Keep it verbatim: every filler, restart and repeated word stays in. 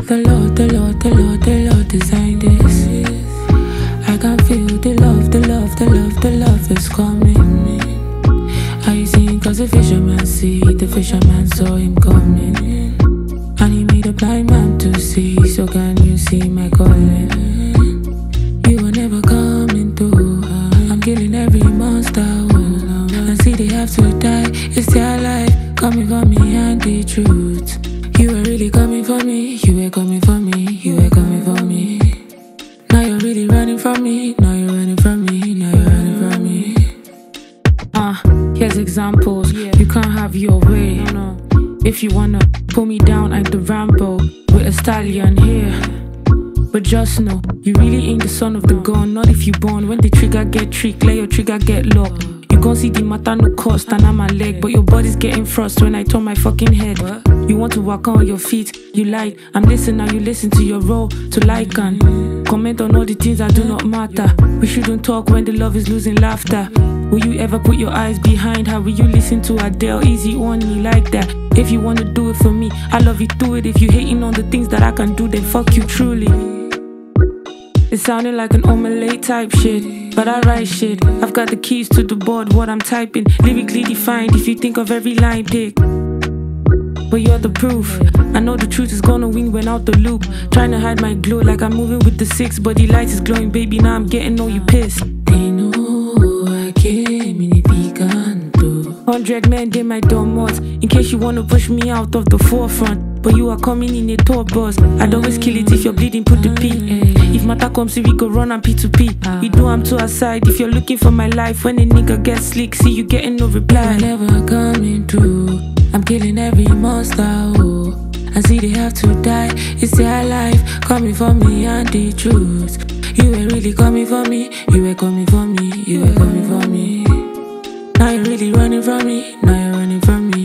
The Lord, the Lord, the Lord, the Lord designed this. I can feel the love, the love, the love, the love is coming. Are you seeing? Cause the fisherman see, the fisherman saw him coming. And he made a blind man to see, so can you see my calling? You are never coming through. I'm killing every monster. And see they have to die, it's their life. Coming for me and the truth. You were really coming for me, you were coming for me, you were coming for me. Now you're really running from me, now you're running from me, now you're running from me. Ah, uh, here's examples, yeah. You can't have your way. No, no. If you wanna pull me down, I'm the Rambo with a stallion here. But just know, you really ain't the son of the gun. Not if you born, when the trigger get tricked, let your trigger get locked. You gon' see the matter no cost, and I'm my leg. But your body's getting frost when I turn my fucking head. You want to walk on your feet, you lied. I'm listening now, you listen to your role, to like and comment on all the things that do not matter. We shouldn't talk when the love is losing laughter. Will you ever put your eyes behind her? Will you listen to Adele, easy on me like that? If you wanna do it for me, I love you, do it. If you hating on the things that I can do, then fuck you truly. It sounded like an omelette type shit, but I write shit. I've got the keys to the board, what I'm typing, lyrically defined if you think of every line pick. But you're the proof. I know the truth is gonna win when out the loop. Trying to hide my glow like I'm moving with the six, but the light is glowing, baby, now I'm getting all you pissed. They know I came in the picanto. Hundred men, they my dumb words, in case you wanna push me out of the forefront. But you are coming in a tour bus. I'd always kill it if you're bleeding, put the P. If matter comes, we go run and P two P. We do I'm to aside. If you're looking for my life, when a nigga gets slick, see you getting no reply. You're never coming through. I'm killing every monster, oh. I see they have to die, it's their life. Coming for me and the truth. You were really coming for me, you were coming for me, you were coming for me. Now you're really running from me, now you're running from me.